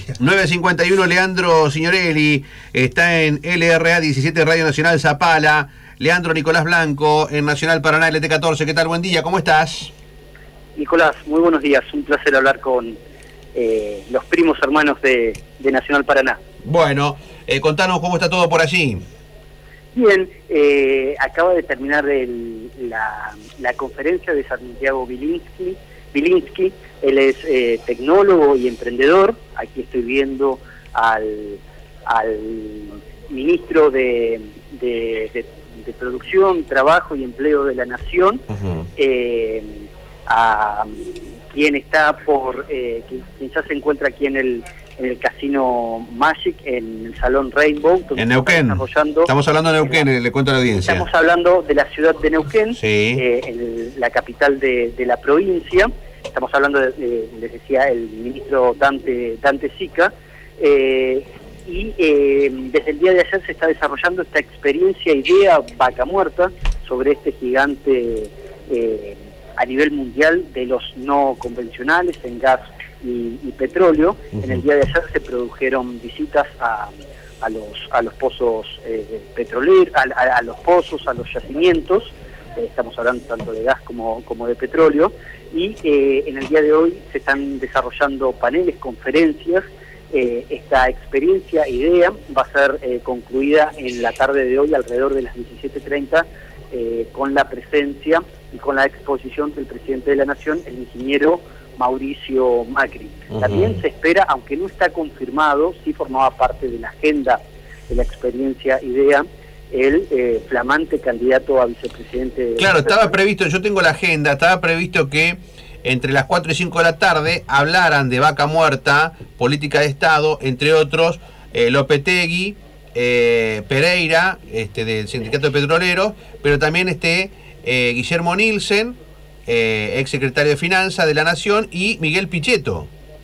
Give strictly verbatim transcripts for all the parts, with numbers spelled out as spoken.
gracias. nueve cincuenta y uno, Leandro Signorelli está en L R A diecisiete Radio Nacional Zapala. Leandro Nicolás Blanco en Nacional Paraná L T catorce. ¿Qué tal? Buen día, ¿cómo estás? Nicolás, muy buenos días. Un placer hablar con eh, los primos hermanos de, de Nacional Paraná. Bueno, eh, contanos cómo está todo por allí. Bien, eh, acaba de terminar el, la, la conferencia de Santiago Bilinsky. Bilinsky, él es eh, tecnólogo y emprendedor. Aquí estoy viendo al, al ministro de, de, de, de Producción, Trabajo y Empleo de la Nación, uh-huh. eh, a quien está por, eh, quien, quien ya se encuentra aquí en el en el Casino Magic, en el Salón Rainbow. En Neuquén. Estamos hablando de Neuquén, la, le cuento a la audiencia. Estamos hablando de la ciudad de Neuquén, sí. eh, en la capital de, de la provincia. Estamos hablando, de, de, les decía, el ministro Dante, Dante Sica. Eh, y eh, desde el día de ayer se está desarrollando esta experiencia idea Vaca Muerta sobre este gigante eh, a nivel mundial de los no convencionales en gas y, y petróleo. Uh-huh. En el día de ayer se produjeron visitas a, a los a los pozos eh, petroleros, a, a, a los pozos, a los yacimientos. Eh, estamos hablando tanto de gas como, como de petróleo. Y eh, en el día de hoy se están desarrollando paneles, conferencias. Eh, esta experiencia, idea, va a ser eh, concluida en la tarde de hoy alrededor de las diecisiete treinta eh, con la presencia y con la exposición del presidente de la Nación, el ingeniero Mauricio Macri. Uh-huh. También se espera, aunque no está confirmado, sí formaba parte de la agenda de la experiencia idea, el eh, flamante candidato a vicepresidente. Claro, estaba previsto, yo tengo la agenda, estaba previsto que entre las cuatro y cinco de la tarde hablaran de Vaca Muerta, política de Estado, entre otros, eh, Lopetegui, eh, Pereira, este, del Sindicato de Petroleros, pero también este eh, Guillermo Nielsen, eh, ex secretario de Finanzas de la Nación, y Miguel Pichetto.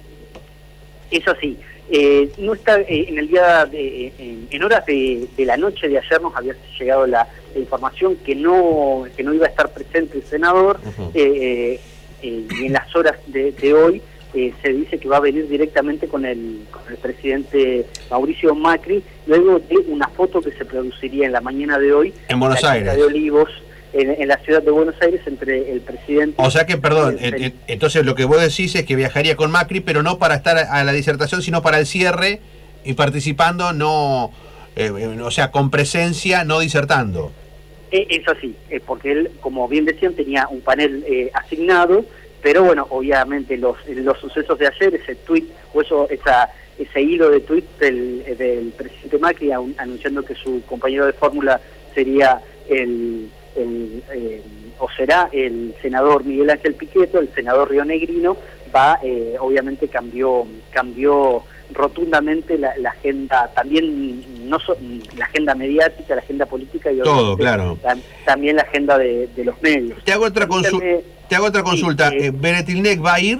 Eso sí, eh, no está eh, en el día de, en, en horas de, de la noche de ayer nos había llegado la, la información que no que no iba a estar presente el senador. Uh-huh. eh, Eh, y en las horas de, de hoy eh, se dice que va a venir directamente con el, con el presidente Mauricio Macri, luego de una foto que se produciría en la mañana de hoy en Buenos en la Aires, de Olivos, en, en la ciudad de Buenos Aires, entre el presidente. O sea que, perdón, el, el, entonces lo que vos decís es que viajaría con Macri, pero no para estar a la disertación, sino para el cierre y participando, no, eh, o sea, con presencia, no disertando. Es así, porque él, como bien decían, tenía un panel eh, asignado, pero bueno, obviamente los los sucesos de ayer, ese tuit, o eso, esa, ese hilo de tuit del, del presidente Macri anunciando que su compañero de fórmula sería el, el eh, o será el senador Miguel Ángel Pichetto, el senador rionegrino, va, eh, obviamente cambió, cambió rotundamente la, la agenda, también no so, la agenda mediática, la agenda política y todo, claro. la, también la agenda de, de los medios. Te hago otra consulta. Te hago otra consulta. Sí, eh, ¿Beretilnec va a ir?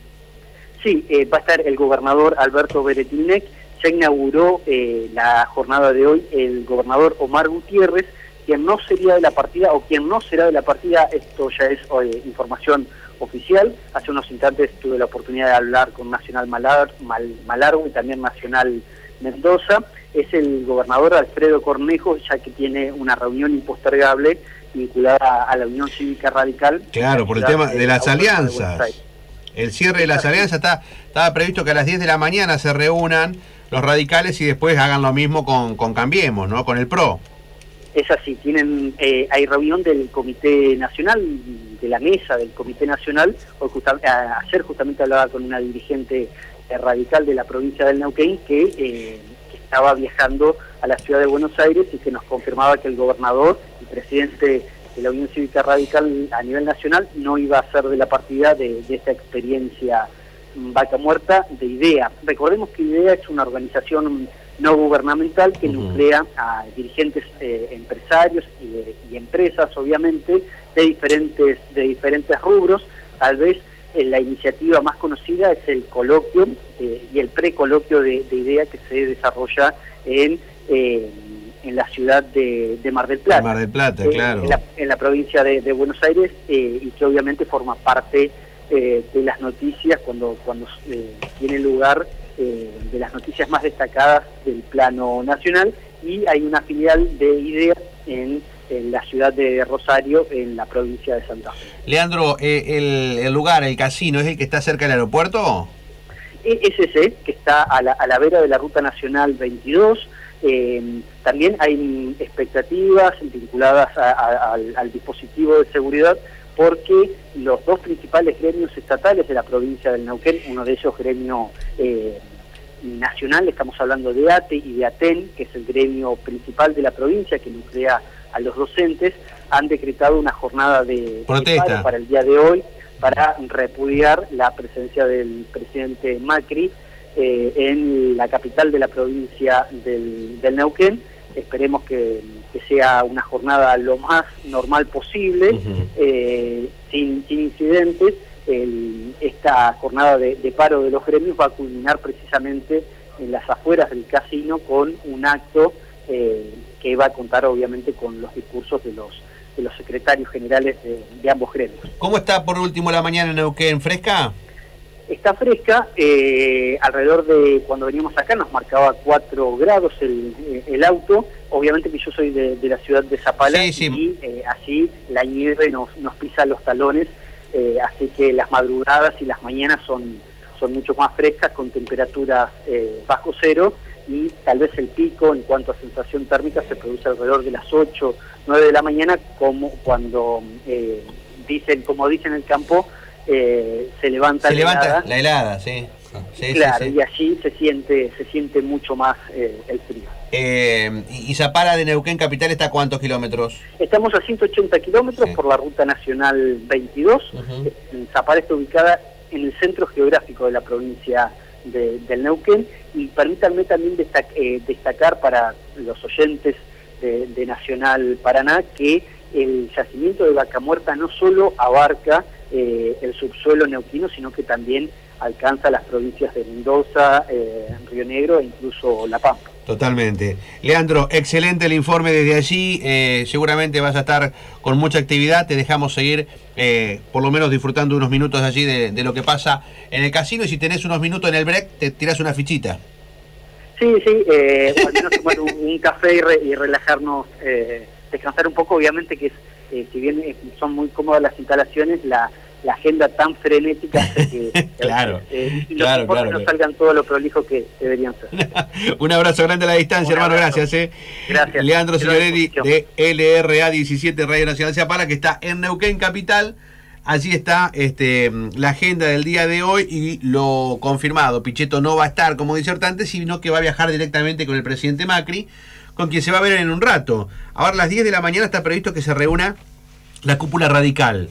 Sí, eh, va a estar el gobernador Alberto Beretilnec. Ya inauguró eh, la jornada de hoy el gobernador Omar Gutiérrez, quien no sería de la partida o quien no será de la partida. Esto ya es eh, información oficial. Hace unos instantes tuve la oportunidad de hablar con Nacional Malar, Mal, Malargo y también Nacional Mendoza. Es el gobernador Alfredo Cornejo, ya que tiene una reunión impostergable vinculada a la Unión Cívica Radical. Claro, por el tema de, de las alianzas. De el cierre de las alianzas está estaba previsto que a las diez de la mañana se reúnan los radicales y después hagan lo mismo con, con Cambiemos, ¿no? Con el P R O. Es así, tienen eh, hay reunión del Comité Nacional, de la mesa del Comité Nacional. Hoy justa, ayer justamente hablaba con una dirigente eh, radical de la provincia del Neuquén que, eh, que estaba viajando a la ciudad de Buenos Aires y que nos confirmaba que el gobernador y presidente de la Unión Cívica Radical a nivel nacional no iba a ser de la partida de, de esta experiencia Vaca Muerta de IDEA. Recordemos que IDEA es una organización no gubernamental que uh-huh. nuclea a dirigentes eh, empresarios y, y empresas, obviamente, de diferentes de diferentes rubros. Tal vez eh, la iniciativa más conocida es el coloquio eh, y el precoloquio de, de IDEA que se desarrolla en eh, en la ciudad de, de Mar del Plata. Mar del Plata, eh, claro. En la, en la provincia de, de Buenos Aires eh, y que obviamente forma parte eh, de las noticias cuando cuando eh, tiene lugar eh, de las noticias más destacadas del plano nacional, y hay una filial de IDEA en, en la ciudad de Rosario, en la provincia de Santa Fe. Leandro, eh, el, el lugar, el casino, ¿es el que está cerca del aeropuerto? Es ese, que está a la, a la vera de la Ruta Nacional veintidós. Eh, también hay expectativas vinculadas a, a, al, al dispositivo de seguridad, porque los dos principales gremios estatales de la provincia del Neuquén, uno de ellos gremio eh, nacional, estamos hablando de ATE y de ATEN, que es el gremio principal de la provincia que nuclea a los docentes, han decretado una jornada de protesta para el día de hoy para repudiar la presencia del presidente Macri eh, en la capital de la provincia del, del Neuquén. Esperemos que, que sea una jornada lo más normal posible, uh-huh. eh, sin, sin incidentes. El, esta jornada de, de paro de los gremios va a culminar precisamente en las afueras del casino con un acto eh, que va a contar obviamente con los discursos de los de los secretarios generales de, de ambos gremios. ¿Cómo está por último la mañana en Neuquén? ¿Fresca? Está fresca, eh, alrededor de cuando veníamos acá nos marcaba cuatro grados el, el auto. Obviamente que yo soy de, de la ciudad de Zapala, sí, sí. y eh, así la nieve nos, nos pisa los talones, eh, así que las madrugadas y las mañanas son, son mucho más frescas, con temperaturas eh, bajo cero, y tal vez el pico en cuanto a sensación térmica se produce alrededor de las ocho, nueve de la mañana, como cuando eh, dicen, como dicen en el campo, eh, se levanta, se la, levanta helada. la helada, sí. sí claro, sí, sí. Y allí se siente se siente mucho más eh, el frío. Eh, ¿Y Zapala de Neuquén capital está a cuántos kilómetros? Estamos a ciento ochenta kilómetros sí. por la Ruta Nacional veintidós. Uh-huh. Zapala está ubicada en el centro geográfico de la provincia de, del Neuquén, y permítanme también destac, eh, destacar para los oyentes de, de Nacional Paraná que el yacimiento de Vaca Muerta no solo abarca eh, el subsuelo neuquino, sino que también alcanza las provincias de Mendoza, eh, Río Negro e incluso La Pampa. Totalmente. Leandro, excelente el informe desde allí, eh, seguramente vas a estar con mucha actividad, te dejamos seguir eh, por lo menos disfrutando unos minutos allí de, de lo que pasa en el casino, y si tenés unos minutos en el break te tirás una fichita. Sí, sí, eh, o al menos tomar un, un café y, re, y relajarnos, eh, descansar un poco. Obviamente que es, eh, si bien son muy cómodas las instalaciones, la la agenda tan frenética hace que claro, eh, y claro, los claro, no salgan todo lo prolijo que deberían ser. Un abrazo grande a la distancia, un hermano, abrazo. gracias. Eh. Gracias. Leandro Signorelli de L R A diecisiete Radio Nacional Zapala, que está en Neuquén Capital. Allí está este, la agenda del día de hoy y lo confirmado. Pichetto no va a estar como disertante, sino que va a viajar directamente con el presidente Macri, con quien se va a ver en un rato. Ahora a las diez de la mañana está previsto que se reúna la cúpula radical.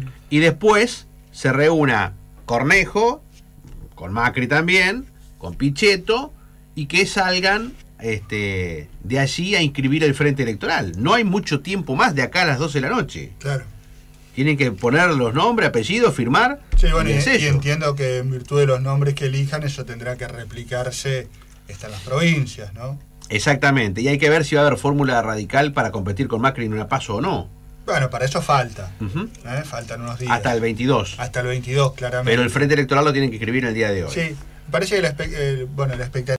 Y después se reúna Cornejo, con Macri también, con Pichetto, y que salgan este, de allí a inscribir el frente electoral. No hay mucho tiempo más de acá a las doce de la noche. Claro. Tienen que poner los nombres, apellidos, firmar. Sí, bueno, y, y entiendo que en virtud de los nombres que elijan, eso tendrá que replicarse en las provincias, ¿no? Exactamente, y hay que ver si va a haber fórmula radical para competir con Macri en una PASO o no. Bueno, para eso falta. Uh-huh. ¿eh? Faltan unos días. Hasta el veintidós. Hasta el veintidós, claramente. Pero el frente electoral lo tienen que escribir el día de hoy. Sí, parece que la, eh, bueno, la expectativa